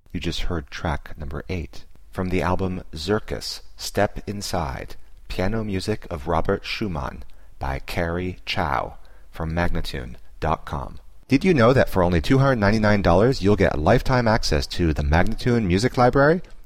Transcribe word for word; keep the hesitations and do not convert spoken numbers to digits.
You just heard track number eight. From the album Zirkus, Step Inside, piano music of Robert Schumann by Carrie Chow from Magnatune dot com. Did you know that for only two hundred ninety-nine dollars you'll get lifetime access to the Magnatune Music Library?